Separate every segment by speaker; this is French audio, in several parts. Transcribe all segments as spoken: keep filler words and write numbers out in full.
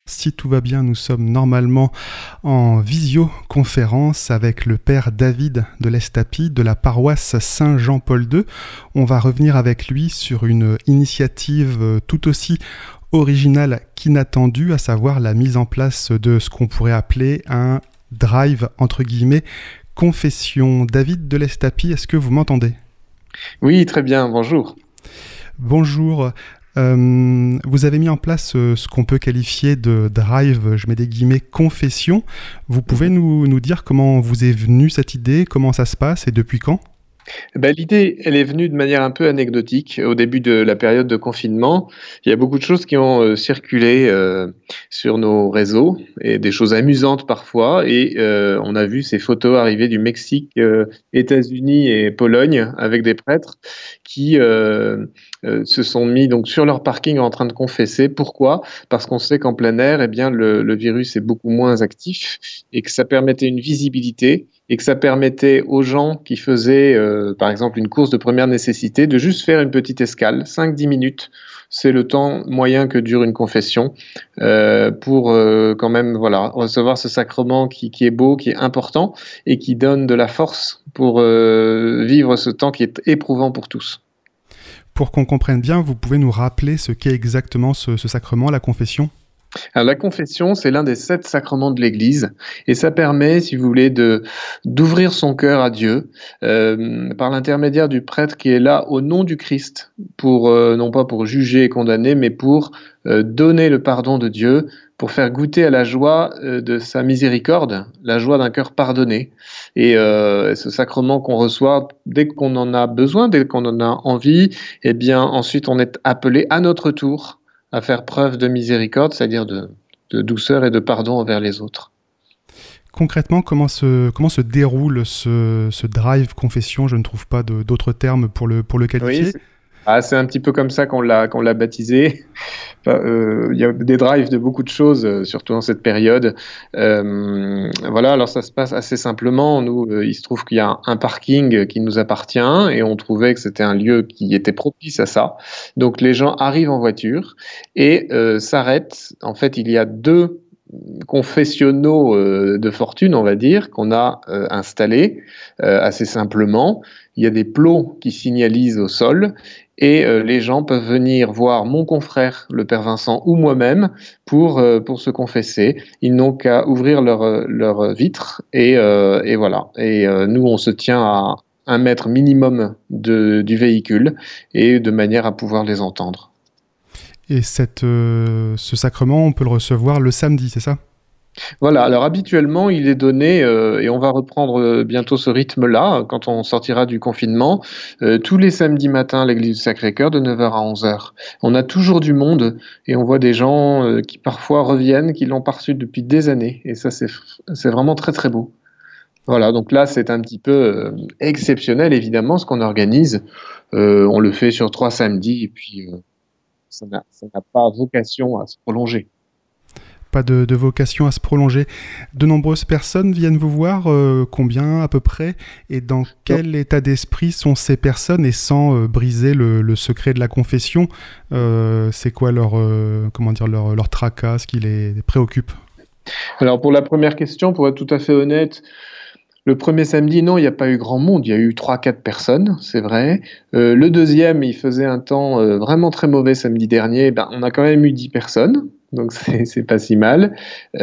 Speaker 1: Si tout va bien, nous sommes normalement en visioconférence avec le père David de l'Estapie de la paroisse Saint-Jean-Paul deux. On va revenir avec lui sur une initiative tout aussi originale qu'inattendue, à savoir la mise en place de ce qu'on pourrait appeler un drive, entre guillemets, confession. David de l'Estapie, est-ce que vous m'entendez ?
Speaker 2: Oui, très bien, bonjour.
Speaker 1: Bonjour. Euh, vous avez mis en place euh, ce qu'on peut qualifier de drive, je mets des guillemets, confession. Vous pouvez
Speaker 2: Mhm.
Speaker 1: nous, nous dire comment vous est venue cette idée, comment ça se passe et depuis quand ?
Speaker 2: Ben, l'idée, elle est venue de manière un peu anecdotique. Au début de la période de confinement, il y a beaucoup de choses qui ont euh, circulé euh, sur nos réseaux et des choses amusantes parfois. Et euh, on a vu ces photos arriver du Mexique, euh, États-Unis et Pologne avec des prêtres qui euh, euh, se sont mis donc sur leur parking en train de confesser. Pourquoi ? Parce qu'on sait qu'en plein air, eh bien, le, le virus est beaucoup moins actif et que ça permettait une visibilité et que ça permettait aux gens qui faisaient, euh, par exemple, une course de première nécessité, de juste faire une petite escale, cinq à dix minutes. C'est le temps moyen que dure une confession euh, pour euh, quand même voilà, recevoir ce sacrement qui, qui est beau, qui est important et qui donne de la force pour euh, vivre ce temps qui est éprouvant pour tous.
Speaker 1: Pour qu'on comprenne bien, vous pouvez nous rappeler ce qu'est exactement ce, ce sacrement, la confession ?
Speaker 2: Alors, la confession, c'est l'un des sept sacrements de l'Église et ça permet, si vous voulez, de d'ouvrir son cœur à Dieu euh, par l'intermédiaire du prêtre qui est là au nom du Christ, pour euh, non pas pour juger et condamner, mais pour euh, donner le pardon de Dieu, pour faire goûter à la joie euh, de sa miséricorde, la joie d'un cœur pardonné. Et euh, ce sacrement qu'on reçoit dès qu'on en a besoin, dès qu'on en a envie, eh bien ensuite on est appelé à notre tour à faire preuve de miséricorde, c'est-à-dire de, de douceur et de pardon envers les autres.
Speaker 1: Concrètement, comment se, comment se déroule ce, ce drive confession ? Je ne trouve pas de, d'autres termes pour le, pour le
Speaker 2: Oui,
Speaker 1: qualifier.
Speaker 2: c'est ah, c'est un petit peu comme ça qu'on l'a qu'on l'a baptisé. Enfin, euh, il y a des drives de beaucoup de choses, euh, surtout en cette période. Euh, voilà, alors ça se passe assez simplement. Nous, euh, il se trouve qu'il y a un, un parking qui nous appartient et on trouvait que c'était un lieu qui était propice à ça. Donc les gens arrivent en voiture et euh, s'arrêtent. En fait, il y a deux confessionnaux euh, de fortune, on va dire, qu'on a euh, installés euh, assez simplement. Il y a des plots qui signalisent au sol et euh, les gens peuvent venir voir mon confrère, le Père Vincent, ou moi-même pour, euh, pour se confesser. Ils n'ont qu'à ouvrir leur, leur vitre et, euh, et voilà. Et euh, nous, on se tient à un mètre minimum de, du véhicule et de manière à pouvoir les entendre.
Speaker 1: Et cette, euh, ce sacrement, on peut le recevoir le samedi, c'est ça ?
Speaker 2: Voilà, alors habituellement, il est donné, euh, et on va reprendre euh, bientôt ce rythme-là, euh, quand on sortira du confinement, euh, tous les samedis matins à l'église du Sacré-Cœur de neuf heures à onze heures. On a toujours du monde et on voit des gens euh, qui parfois reviennent, qui l'ont pas reçu depuis des années. Et ça, c'est, c'est vraiment très très beau. Voilà, donc là, c'est un petit peu euh, exceptionnel, évidemment, ce qu'on organise. Euh, on le fait sur trois samedis et puis euh, ça n'a, ça n'a pas vocation à se prolonger.
Speaker 1: Pas de, de vocation à se prolonger. De nombreuses personnes viennent vous voir, euh, combien à peu près, et dans quel état d'esprit sont ces personnes, et sans euh, briser le, le secret de la confession, euh, c'est quoi leur, euh, comment dire, leur, leur tracas, ce qui les préoccupe ?
Speaker 2: Alors pour la première question, pour être tout à fait honnête, le premier samedi, non, il n'y a pas eu grand monde. Il y a eu trois, quatre personnes, c'est vrai. Euh, le deuxième, il faisait un temps euh, vraiment très mauvais samedi dernier. Ben, on a quand même eu dix personnes, donc c'est, c'est pas si mal.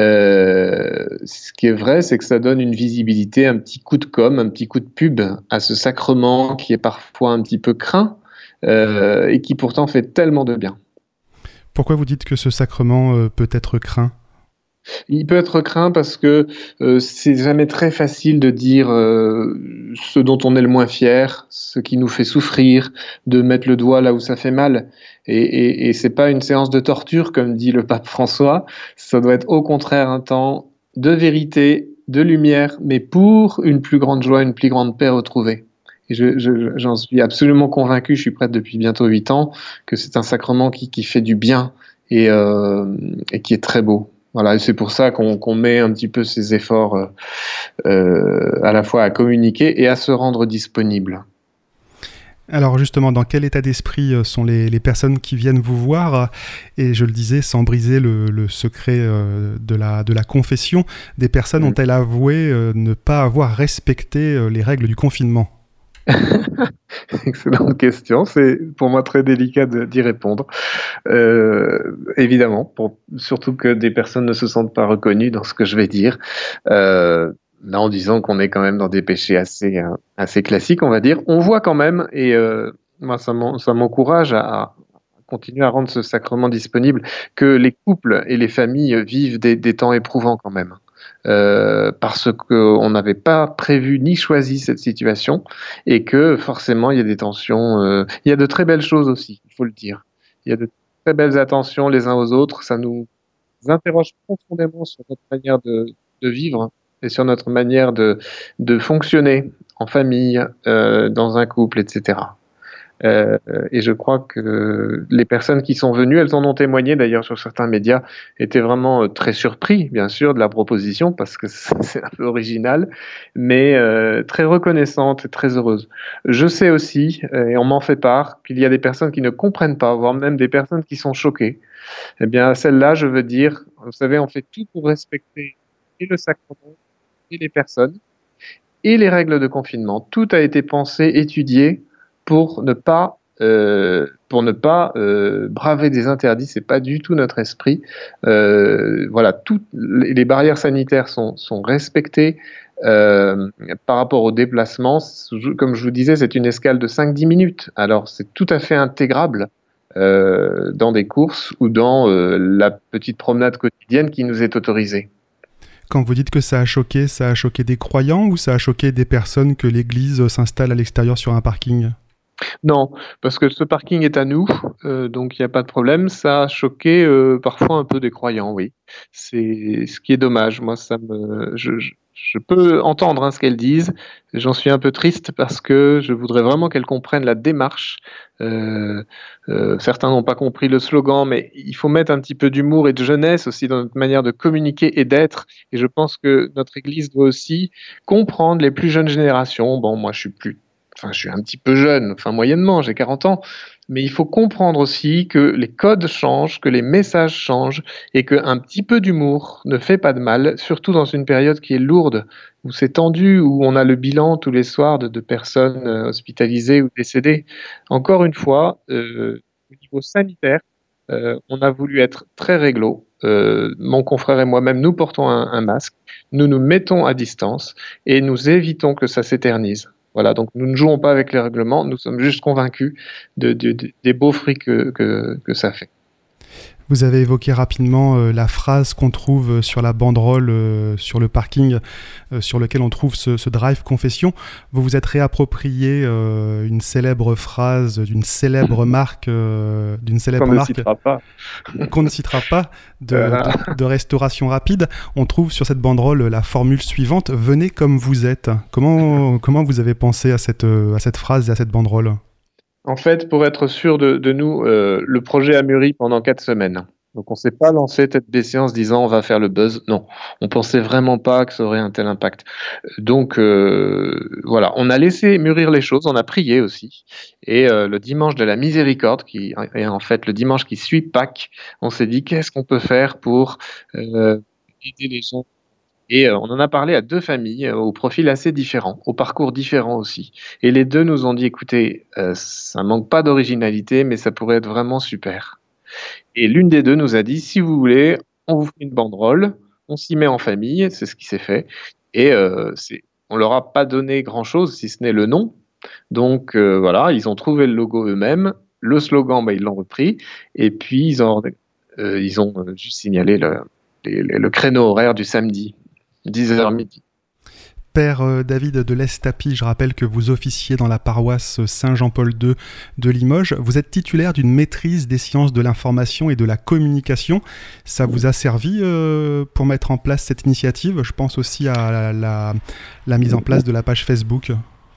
Speaker 2: Euh, ce qui est vrai, c'est que ça donne une visibilité, un petit coup de com', un petit coup de pub à ce sacrement qui est parfois un petit peu craint euh, et qui pourtant fait tellement de bien.
Speaker 1: Pourquoi vous dites que ce sacrement euh, peut être craint ?
Speaker 2: Il peut être craint parce que euh, c'est jamais très facile de dire euh, ce dont on est le moins fier, ce qui nous fait souffrir, de mettre le doigt là où ça fait mal. Et, et, et c'est pas une séance de torture, comme dit le pape François. Ça doit être au contraire un temps de vérité, de lumière, mais pour une plus grande joie, une plus grande paix retrouvée. Et je, je, j'en suis absolument convaincu, je suis prêtre depuis bientôt huit ans, que c'est un sacrement qui, qui fait du bien et, euh, et qui est très beau. Voilà, et c'est pour ça qu'on qu'on met un petit peu ces efforts euh, euh, à la fois à communiquer et à se rendre disponible.
Speaker 1: Alors justement, dans quel état d'esprit euh, sont les, les personnes qui viennent vous voir? Et je le disais, sans briser le, le secret euh, de, la, de la confession, des personnes
Speaker 2: Mm.
Speaker 1: ont-elles avoué euh, ne pas avoir respecté euh, les règles du confinement?
Speaker 2: Excellente question. C'est pour moi très délicat de- d'y répondre. Euh, évidemment, pour, surtout que des personnes ne se sentent pas reconnues dans ce que je vais dire. Euh, Là, en disant qu'on est quand même dans des péchés assez, euh, assez classiques, on va dire. On voit quand même, et euh, moi, ça m'en- ça m'encourage à, à continuer à rendre ce sacrement disponible, que les couples et les familles vivent des, des temps éprouvants quand même. Euh, parce qu'on n'avait pas prévu ni choisi cette situation et que forcément il y a des tensions. Euh, il y a de très belles choses aussi, il faut le dire. Il y a de très belles attentions les uns aux autres. Ça nous interroge profondément sur notre manière de, de vivre et sur notre manière de, de fonctionner en famille, euh, dans un couple, et cetera. Euh, et je crois que les personnes qui sont venues, elles en ont témoigné d'ailleurs sur certains médias, étaient vraiment euh, très surpris, bien sûr, de la proposition, parce que c'est un peu original, mais euh, très reconnaissantes et très heureuses. Je sais aussi, euh, et on m'en fait part, qu'il y a des personnes qui ne comprennent pas, voire même des personnes qui sont choquées. Eh bien, à celles-là, je veux dire, vous savez, on fait tout pour respecter et le sacrement, et les personnes, et les règles de confinement. Tout a été pensé, étudié pour ne pas, euh, pour ne pas euh, braver des interdits. C'est pas du tout notre esprit. Euh, voilà, toutes les les barrières sanitaires sont, sont respectées. Euh, par rapport au déplacement, je- comme je vous disais, c'est une escale de cinq dix minutes. Alors, c'est tout à fait intégrable euh, dans des courses ou dans euh, la petite promenade quotidienne qui nous est autorisée.
Speaker 1: Quand vous dites que ça a choqué, ça a choqué des croyants ou ça a choqué des personnes que l'Église s'installe à l'extérieur sur un parking?
Speaker 2: Non, parce que ce parking est à nous, euh, donc il n'y a pas de problème. Ça a choqué euh, parfois un peu des croyants, oui. C'est ce qui est dommage. Moi, ça me, je, je- je peux entendre hein, ce qu'elles disent. J'en suis un peu triste parce que je voudrais vraiment qu'elles comprennent la démarche. Euh, euh, certains n'ont pas compris le slogan, mais il faut mettre un petit peu d'humour et de jeunesse aussi dans notre manière de communiquer et d'être. Et je pense que notre Église doit aussi comprendre les plus jeunes générations. Bon, moi, je suis plus enfin, je suis un petit peu jeune, enfin moyennement, j'ai quarante ans, mais il faut comprendre aussi que les codes changent, que les messages changent et qu'un petit peu d'humour ne fait pas de mal, surtout dans une période qui est lourde, où c'est tendu, où on a le bilan tous les soirs de, de personnes euh, hospitalisées ou décédées. Encore une fois, euh, au niveau sanitaire, euh, on a voulu être très réglo. Euh, mon confrère et moi-même, nous portons un, un masque, nous nous mettons à distance et nous évitons que ça s'éternise. Voilà, donc nous ne jouons pas avec les règlements, nous sommes juste convaincus de, de- de- des beaux fruits que, que, que ça fait.
Speaker 1: Vous avez évoqué rapidement euh, la phrase qu'on trouve euh, sur la banderole euh, sur le parking euh, sur lequel on trouve ce, ce drive confession. Vous vous êtes réapproprié euh, une célèbre phrase d'une célèbre marque, euh, d'une
Speaker 2: Qu'on
Speaker 1: célèbre
Speaker 2: ne
Speaker 1: marque
Speaker 2: citera pas.
Speaker 1: qu'on ne citera pas de,
Speaker 2: Voilà.
Speaker 1: de, de restauration rapide. On trouve sur cette banderole la formule suivante: venez comme vous êtes. Comment, comment vous avez pensé à cette, euh, à cette phrase et à cette banderole?
Speaker 2: En fait, pour être sûr de, de nous, euh, le projet a mûri pendant quatre semaines. Donc on ne s'est pas lancé tête baissée en se disant on va faire le buzz. Non, on pensait vraiment pas que ça aurait un tel impact. Donc euh, voilà, on a laissé mûrir les choses, on a prié aussi. Et euh, le dimanche de la miséricorde, qui est en fait le dimanche qui suit Pâques, on s'est dit qu'est-ce qu'on peut faire pour euh, aider les gens. Et euh, on en a parlé à deux familles, euh, au profil assez différent, au parcours différent aussi. Et les deux nous ont dit, écoutez, euh, ça manque pas d'originalité, mais ça pourrait être vraiment super. Et l'une des deux nous a dit, si vous voulez, on vous fait une banderole, on s'y met en famille, c'est ce qui s'est fait. Et euh, c'est, on leur a pas donné grand-chose, si ce n'est le nom. Donc euh, voilà, ils ont trouvé le logo eux-mêmes. Le slogan, bah, ils l'ont repris. Et puis, ils ont, euh, ils ont euh, juste signalé le, les- les- le créneau horaire du samedi, dix heures midi.
Speaker 1: Père euh, David de l'Estapie, je rappelle que vous officiez dans la paroisse Saint-Jean-Paul deux de Limoges. Vous êtes titulaire d'une maîtrise des sciences de l'information et de la communication. Ça vous a servi euh, pour mettre en place cette initiative? Je pense aussi à la, la- la mise en place de la page Facebook.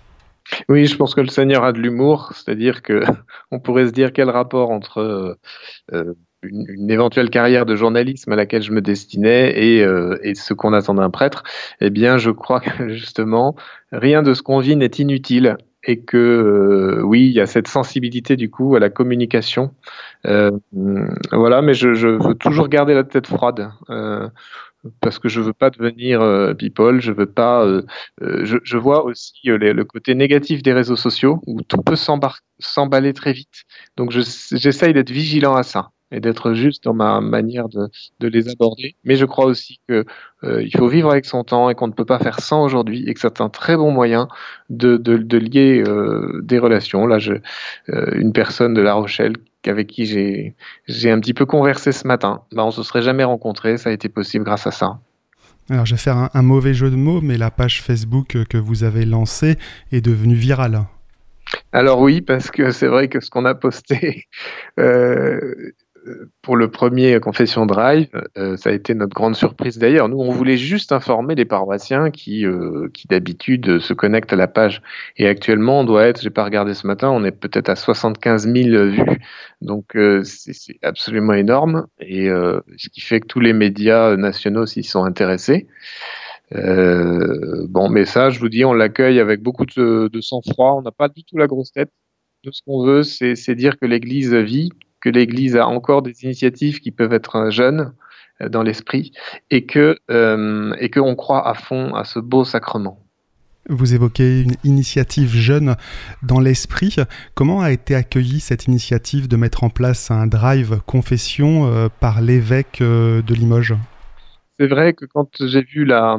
Speaker 2: Oui, je pense que le Seigneur a de l'humour, c'est-à-dire que on pourrait se dire quel rapport entre euh, euh, une, une éventuelle carrière de journalisme à laquelle je me destinais et, euh, et ce qu'on attend d'un prêtre. Eh bien, je crois que justement, rien de ce qu'on vit n'est inutile. et que euh, oui, il y a cette sensibilité du coup à la communication. Euh, voilà, mais je, je veux toujours garder la tête froide. Euh, parce que je veux pas devenir euh, people, je veux pas. Euh, euh, je, je vois aussi euh, les- le côté négatif des réseaux sociaux où tout peut s'embar- s'emballer très vite. Donc je- j'essaye d'être vigilant à ça et d'être juste dans ma manière de, de les aborder. Mais je crois aussi que euh, il faut vivre avec son temps et qu'on ne peut pas faire sans aujourd'hui et que c'est un très bon moyen de, de, de lier euh, des relations. Là, je, euh, une personne de La Rochelle avec qui j'ai j'ai un petit peu conversé ce matin. Bah, on se serait jamais rencontrés, ça a été possible grâce à ça.
Speaker 1: Alors, je vais faire un, un mauvais jeu de mots, mais la page Facebook que vous avez lancée est devenue virale.
Speaker 2: Alors oui, parce que c'est vrai que ce qu'on a posté euh, pour le premier Confession Drive, euh, ça a été notre grande surprise d'ailleurs. Nous, on voulait juste informer les paroissiens qui, euh, qui d'habitude euh, se connectent à la page. Et actuellement, on doit être, j'ai pas regardé ce matin, on est peut-être à soixante-quinze mille vues. Donc euh, c'est c'est absolument énorme. Et euh, ce qui fait que tous les médias nationaux s'y sont intéressés. Euh, bon, mais ça, je vous dis, on l'accueille avec beaucoup de, de sang-froid. On n'a pas du tout la grosse tête. Nous, ce qu'on veut, c'est c'est dire que l'Église vit, que l'Église a encore des initiatives qui peuvent être jeunes euh, dans l'esprit, et que euh, et qu'on croit à fond à ce beau sacrement.
Speaker 1: Vous évoquez une initiative jeune dans l'esprit. Comment a été accueillie cette initiative de mettre en place un drive confession euh, par l'évêque euh, de Limoges ?
Speaker 2: C'est vrai que quand j'ai vu la,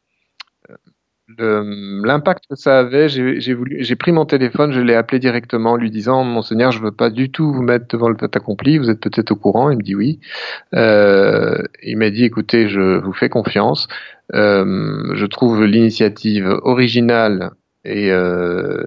Speaker 2: le- l'impact que ça avait, j'ai j'ai voulu, j'ai pris mon téléphone, je l'ai appelé directement en lui disant, Monseigneur, je veux pas du tout vous mettre devant le fait accompli, vous êtes peut-être au courant. Il me dit oui. Euh, il m'a dit, écoutez, je vous fais confiance. Euh, je trouve l'initiative originale et euh,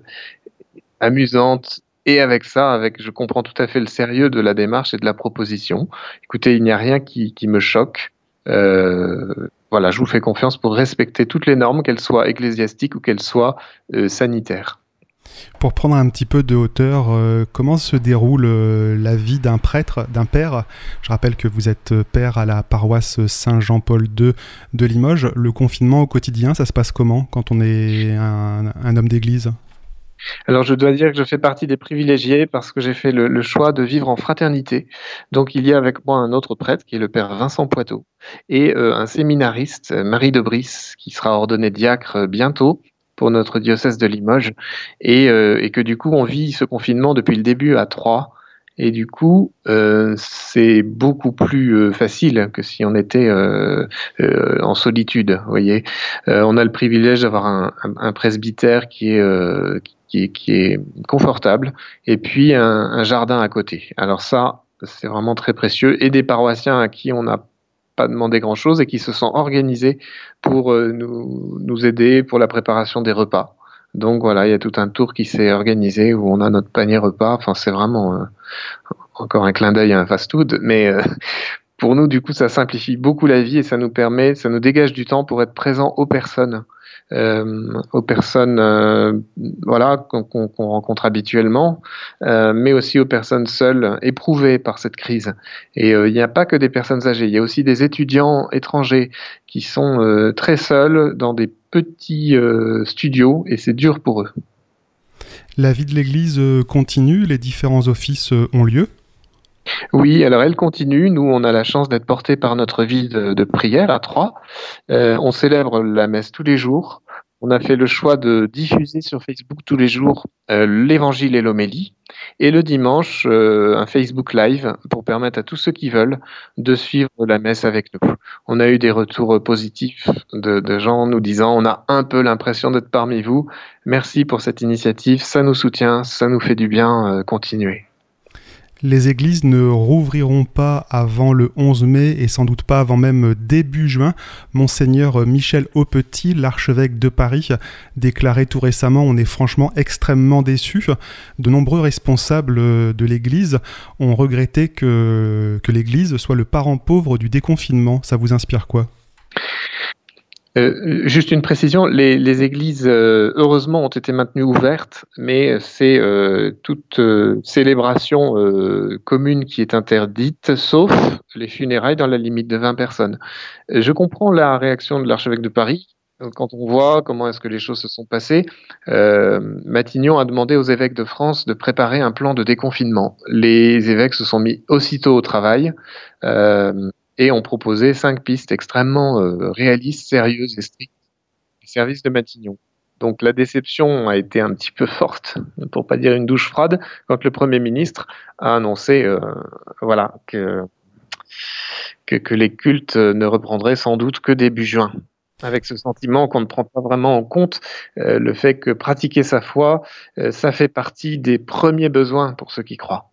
Speaker 2: amusante. Et avec ça, avec, je comprends tout à fait le sérieux de la démarche et de la proposition. Écoutez, il n'y a rien qui, qui me choque. Euh, voilà, je vous fais confiance pour respecter toutes les normes, qu'elles soient ecclésiastiques ou qu'elles soient euh, sanitaires.
Speaker 1: Pour prendre un petit peu de hauteur, euh, comment se déroule euh, la vie d'un prêtre, d'un père ? Je rappelle que vous êtes père à la paroisse Saint-Jean-Paul deux de Limoges. Le confinement au quotidien, ça se passe comment quand on est un, un homme d'église ?
Speaker 2: Alors, je dois dire que je fais partie des privilégiés parce que j'ai fait le, le choix de vivre en fraternité. Donc, il y a avec moi un autre prêtre qui est le père Vincent Poitot et euh, un séminariste, euh, Marie de Brice, qui sera ordonné diacre euh, bientôt pour notre diocèse de Limoges et, euh, et que du coup, on vit ce confinement depuis le début à trois. Et du coup, euh, c'est beaucoup plus euh, facile que si on était euh, euh, en solitude. Vous voyez, Euh, on a le privilège d'avoir un, un, un presbytère qui est euh, qui est, qui est confortable, et puis un, un jardin à côté. Alors ça, c'est vraiment très précieux, et des paroissiens à qui on n'a pas demandé grand-chose et qui se sont organisés pour euh, nous, nous aider pour la préparation des repas. Donc voilà, il y a tout un tour qui s'est organisé où on a notre panier repas. Enfin, c'est vraiment euh, encore un clin d'œil à un fast-food, mais euh, pour nous, du coup, ça simplifie beaucoup la vie et ça nous permet, ça nous dégage du temps pour être présent aux personnes, euh, aux personnes, euh, voilà, qu'on qu'on- qu'on rencontre habituellement, euh, mais aussi aux personnes seules, éprouvées par cette crise. Et euh, il n'y a pas que des personnes âgées, il y a aussi des étudiants étrangers qui sont euh, très seuls dans des petits euh, studios et c'est dur pour eux.
Speaker 1: La vie de l'église euh, continue, les différents offices euh, ont lieu.
Speaker 2: Oui, alors elle continue. Nous, on a la chance d'être portés par notre vie de, de prière à Troyes. Euh, on célèbre la messe tous les jours. On a fait le choix de diffuser sur Facebook tous les jours euh, l'évangile et l'homélie. Et le dimanche, euh, un Facebook Live pour permettre à tous ceux qui veulent de suivre la messe avec nous. On a eu des retours positifs de, de gens nous disant on a un peu l'impression d'être parmi vous. Merci pour cette initiative. Ça nous soutient, ça nous fait du bien. Euh, continuer.
Speaker 1: Les églises ne rouvriront pas avant le onze mai et sans doute pas avant même début juin. Monseigneur Michel Aupetit, l'archevêque de Paris, déclarait tout récemment « On est franchement extrêmement déçus ». De nombreux responsables de l'église ont regretté que, que l'église soit le parent pauvre du déconfinement. Ça vous inspire quoi ?
Speaker 2: Euh, juste une précision, les, les églises, euh, heureusement, ont été maintenues ouvertes, mais c'est euh, toute euh, célébration euh, commune qui est interdite, sauf les funérailles dans la limite de vingt personnes. Euh, Je comprends la réaction de l'archevêque de Paris, Quand on voit comment est-ce que les choses se sont passées, euh, Matignon a demandé aux évêques de France de préparer un plan de déconfinement. Les évêques se sont mis aussitôt au travail euh, et ont proposé cinq pistes extrêmement euh, réalistes, sérieuses et strictes des services de Matignon. Donc la déception a été un petit peu forte, pour pas dire une douche froide, quand le Premier ministre a annoncé euh, voilà, que, que, que les cultes ne reprendraient sans doute que début juin, avec ce sentiment qu'on ne prend pas vraiment en compte euh, le fait que pratiquer sa foi, euh, ça fait partie des premiers besoins pour ceux qui croient.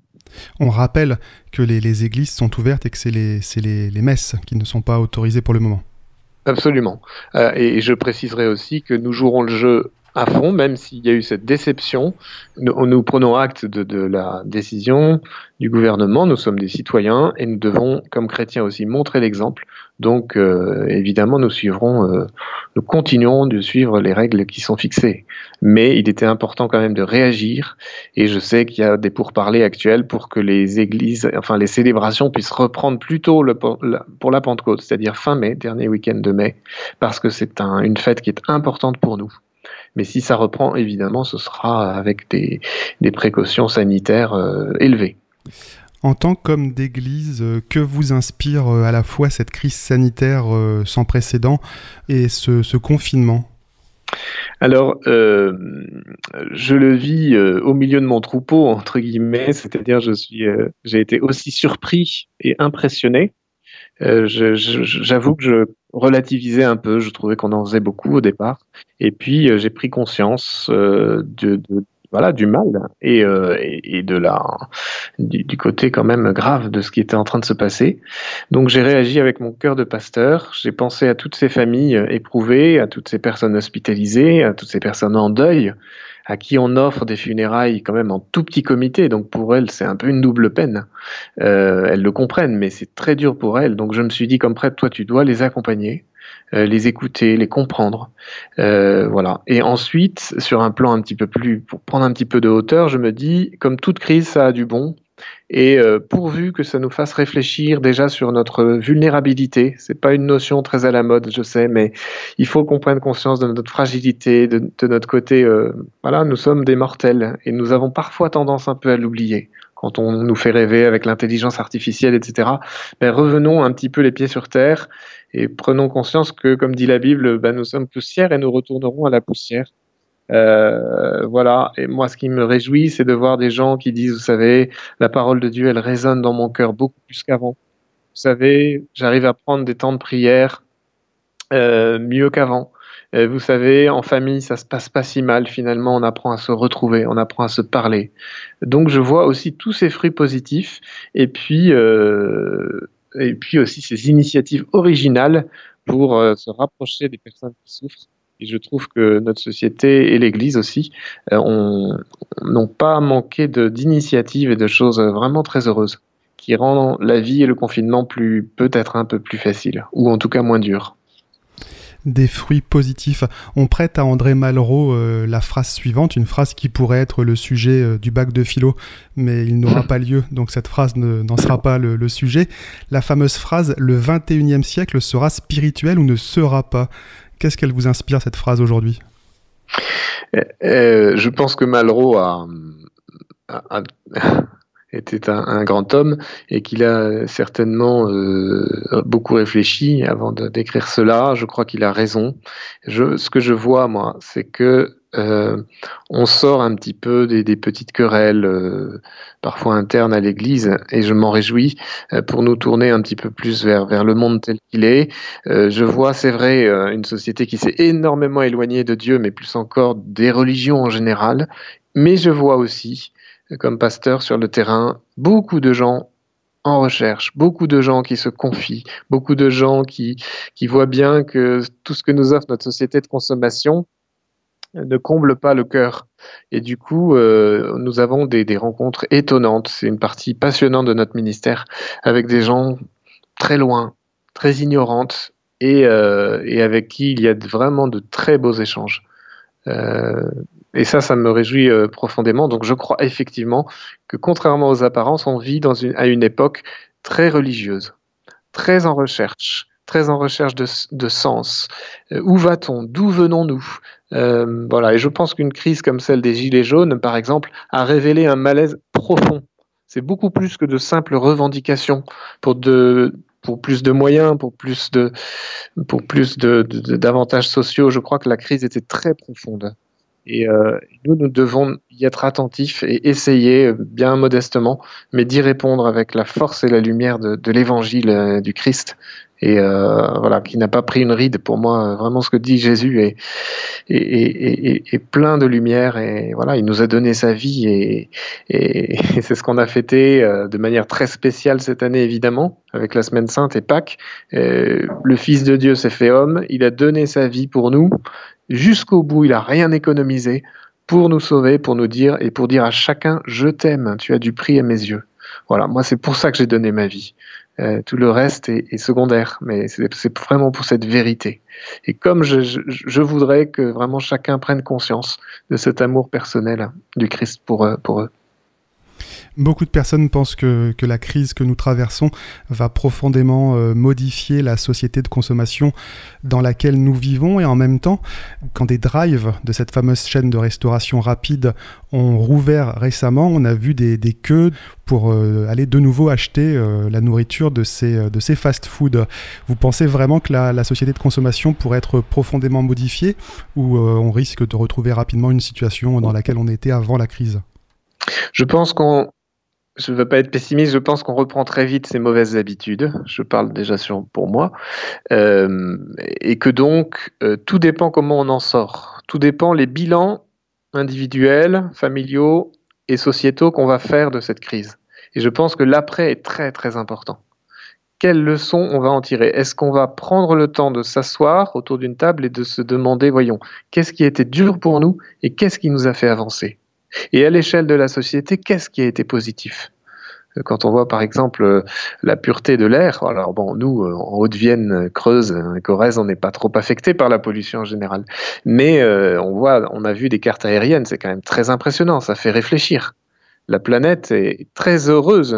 Speaker 1: On rappelle que les, les églises sont ouvertes et que c'est les, c'est les, les messes qui ne sont pas autorisées pour le moment.
Speaker 2: Absolument. Euh, et je préciserai aussi que nous jouerons le jeu à fond, même s'il y a eu cette déception. Nous, nous prenons acte de, de la décision du gouvernement. Nous sommes des citoyens et nous devons, comme chrétiens aussi, montrer l'exemple. Donc, euh, évidemment, nous suivrons, euh, nous continuerons de suivre les règles qui sont fixées. Mais il était important quand même de réagir. Et je sais qu'il y a des pourparlers actuels pour que les églises, enfin les célébrations puissent reprendre plus tôt le, pour la Pentecôte, c'est-à-dire fin mai, dernier week-end de mai, parce que c'est un, une fête qui est importante pour nous. Mais si ça reprend, évidemment, ce sera avec des, des précautions sanitaires euh, élevées.
Speaker 1: En tant qu'homme d'église, euh, que vous inspire euh, à la fois cette crise sanitaire euh, sans précédent et ce, ce confinement ?
Speaker 2: Alors, euh, je le vis euh, au milieu de mon troupeau, entre guillemets, c'est-à-dire je suis, euh, j'ai été aussi surpris et impressionné. Euh, je, je, j'avoue que je relativisais un peu, je trouvais qu'on en faisait beaucoup au départ, et puis euh, j'ai pris conscience euh, de, de voilà du mal et, euh, et, et de la du, du côté quand même grave de ce qui était en train de se passer. Donc j'ai réagi avec mon cœur de pasteur, j'ai pensé à toutes ces familles éprouvées, à toutes ces personnes hospitalisées, à toutes ces personnes en deuil, à qui on offre des funérailles quand même en tout petit comité, donc pour elles c'est un peu une double peine. Euh, elles le comprennent, mais c'est très dur pour elles. Donc je me suis dit, comme prêtre, toi tu dois les accompagner, euh, les écouter, les comprendre. Euh, voilà. Et ensuite, sur un plan un petit peu plus, pour prendre un petit peu de hauteur, je me dis, comme toute crise, ça a du bon. Et euh, pourvu que ça nous fasse réfléchir déjà sur notre vulnérabilité, c'est pas une notion très à la mode, je sais, mais il faut qu'on prenne conscience de notre fragilité, de, de notre côté. Euh, voilà, nous sommes des mortels et nous avons parfois tendance un peu à l'oublier quand on nous fait rêver avec l'intelligence artificielle, et cetera. Ben, revenons un petit peu les pieds sur terre et prenons conscience que, comme dit la Bible, ben, nous sommes poussière et nous retournerons à la poussière. Euh, voilà, et moi ce qui me réjouit, c'est de voir des gens qui disent, vous savez, la parole de Dieu, elle résonne dans mon cœur beaucoup plus qu'avant. Vous savez, j'arrive à prendre des temps de prière euh, mieux qu'avant. Euh, vous savez, en famille, ça se passe pas si mal. Finalement, on apprend à se retrouver, on apprend à se parler. Donc, je vois aussi tous ces fruits positifs, et puis, euh, et puis aussi ces initiatives originales pour euh, se rapprocher des personnes qui souffrent. Et je trouve que notre société et l'Église aussi euh, ont- n'ont pas manqué de- d'initiatives et de choses vraiment très heureuses qui rendent la vie et le confinement plus peut-être un peu plus facile, ou en tout cas moins dur.
Speaker 1: Des fruits positifs. On prête à André Malraux euh, la phrase suivante, une phrase qui pourrait être le sujet euh, du bac de philo, mais il n'aura pas lieu, donc cette phrase ne, n'en sera pas le, le sujet. La fameuse phrase « Le vingt et unième siècle sera spirituel ou ne sera pas ». Qu'est-ce qu'elle vous inspire, cette phrase, aujourd'hui ?
Speaker 2: Euh, euh, je pense que Malraux a, a- a- était un, un grand homme et qu'il a certainement euh, beaucoup réfléchi avant de d'écrire cela. Je crois qu'il a raison. Je, ce que je vois, moi, c'est que euh, on sort un petit peu des, des petites querelles, euh, parfois internes à l'Église, et je m'en réjouis euh, pour nous tourner un petit peu plus vers, vers le monde tel qu'il est. Euh, je vois, c'est vrai, euh, une société qui s'est énormément éloignée de Dieu, mais plus encore des religions en général. Mais je vois aussi comme pasteur sur le terrain, beaucoup de gens en recherche, beaucoup de gens qui se confient, beaucoup de gens qui, qui voient bien que tout ce que nous offre notre société de consommation ne comble pas le cœur. Et du coup, euh, nous avons des, des rencontres étonnantes. C'est une partie passionnante de notre ministère avec des gens très loin, très ignorantes et, euh, et avec qui il y a vraiment de très beaux échanges. Euh, et ça, ça me réjouit euh, profondément. Donc je crois effectivement que contrairement aux apparences, on vit dans une, à une époque très religieuse, très en recherche, très en recherche de, de sens. Euh, où va-t-on? D'où venons-nous? euh, Voilà. Et je pense qu'une crise comme celle des Gilets jaunes, par exemple, a révélé un malaise profond. C'est beaucoup plus que de simples revendications pour de pour plus de moyens, pour plus de pour plus de, de, de d'avantages sociaux. Je crois que la crise était très profonde. Et euh, nous, nous devons y être attentifs et essayer, bien modestement, mais d'y répondre avec la force et la lumière de, de l'évangile euh, du Christ. Et euh, voilà, qui n'a pas pris une ride. Pour moi, vraiment, ce que dit Jésus est, est, est, est, est plein de lumière. Et voilà, il nous a donné sa vie. Et, et, et c'est ce qu'on a fêté euh, de manière très spéciale cette année, évidemment, avec la Semaine Sainte et Pâques. Euh, le Fils de Dieu s'est fait homme. Il a donné sa vie pour nous. Jusqu'au bout, il n'a rien économisé pour nous sauver, pour nous dire, et pour dire à chacun, je t'aime, tu as du prix à mes yeux. Voilà, moi c'est pour ça que j'ai donné ma vie. Euh, tout le reste est, est secondaire, mais c'est, c'est vraiment pour cette vérité. Et comme je, je, je voudrais que vraiment chacun prenne conscience de cet amour personnel du Christ pour, pour eux.
Speaker 1: Beaucoup de personnes pensent que, que la crise que nous traversons va profondément euh, modifier la société de consommation dans laquelle nous vivons, et en même temps, quand des drives de cette fameuse chaîne de restauration rapide ont rouvert récemment, on a vu des, des queues pour euh, aller de nouveau acheter euh, la nourriture de ces, de ces fast-food. Vous pensez vraiment que la, la société de consommation pourrait être profondément modifiée, ou euh, on risque de retrouver rapidement une situation dans laquelle on était avant la crise ?
Speaker 2: Je pense qu'on Je ne veux pas être pessimiste, je pense qu'on reprend très vite ces mauvaises habitudes, je parle déjà sur, pour moi, euh, et que donc euh, tout dépend comment on en sort, tout dépend les bilans individuels, familiaux et sociétaux qu'on va faire de cette crise. Et je pense que l'après est très très important. Quelles leçons on va en tirer? Est-ce qu'on va prendre le temps de s'asseoir autour d'une table et de se demander, voyons, qu'est-ce qui a été dur pour nous et qu'est-ce qui nous a fait avancer? Et à l'échelle de la société, qu'est-ce qui a été positif? Quand on voit par exemple la pureté de l'air, alors bon, nous, en Haute-Vienne, Creuse, Corrèze, on n'est pas trop affecté par la pollution en général. Mais euh, on voit, on a vu des cartes aériennes, c'est quand même très impressionnant, ça fait réfléchir. La planète est très heureuse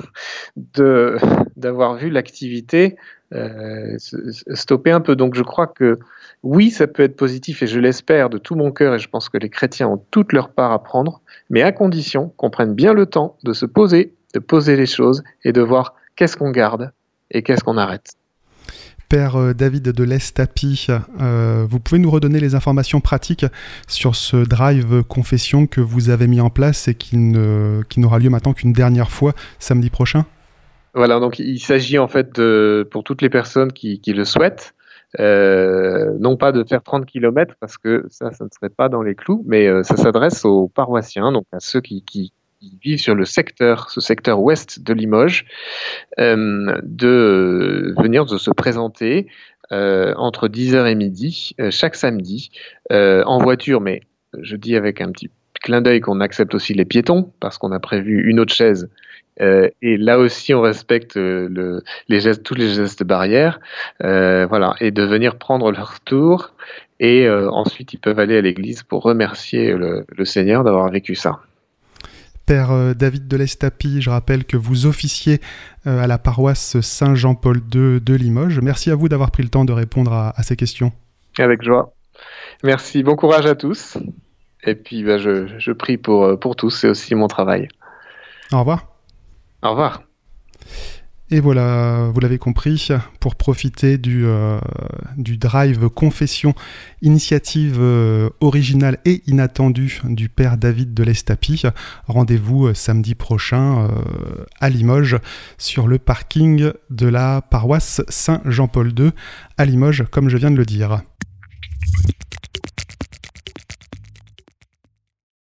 Speaker 2: de, d'avoir vu l'activité euh, stopper un peu. Donc je crois que oui, ça peut être positif et je l'espère de tout mon cœur, et je pense que les chrétiens ont toute leur part à prendre, mais à condition qu'on prenne bien le temps de se poser, de poser les choses et de voir qu'est-ce qu'on garde et qu'est-ce qu'on arrête.
Speaker 1: Père David de l'Estapi, euh, vous pouvez nous redonner les informations pratiques sur ce drive confession que vous avez mis en place et qui, ne, qui n'aura lieu maintenant qu'une dernière fois samedi prochain?
Speaker 2: Voilà, donc il s'agit en fait de, pour toutes les personnes qui, qui le souhaitent, Euh, non pas de faire trente kilomètres parce que ça, ça ne serait pas dans les clous, mais euh, ça s'adresse aux paroissiens, donc à ceux qui, qui, qui vivent sur le secteur, ce secteur ouest de Limoges, euh, de venir, de se présenter euh, entre dix heures et midi, euh, chaque samedi, euh, en voiture, mais je dis avec un petit clin d'œil qu'on accepte aussi les piétons, parce qu'on a prévu une autre chaise. Euh, et là aussi, on respecte euh, le, les gestes, tous les gestes barrières, euh, voilà, et de venir prendre leur tour. Et euh, ensuite, ils peuvent aller à l'église pour remercier le, le Seigneur d'avoir vécu ça.
Speaker 1: Père euh, David de l'Estapi, je rappelle que vous officiez euh, à la paroisse Saint-Jean-Paul deux de Limoges. Merci à vous d'avoir pris le temps de répondre à, à ces questions.
Speaker 2: Avec joie. Merci. Bon courage à tous. Et puis, bah, je, je prie pour, pour tous. C'est aussi mon travail.
Speaker 1: Au revoir.
Speaker 2: Au revoir.
Speaker 1: Et voilà, vous l'avez compris, pour profiter du, euh, du drive confession, initiative euh, originale et inattendue du Père David de l'Estapi, rendez-vous euh, samedi prochain euh, à Limoges sur le parking de la paroisse Saint-Jean-Paul deux à Limoges, comme je viens de le dire.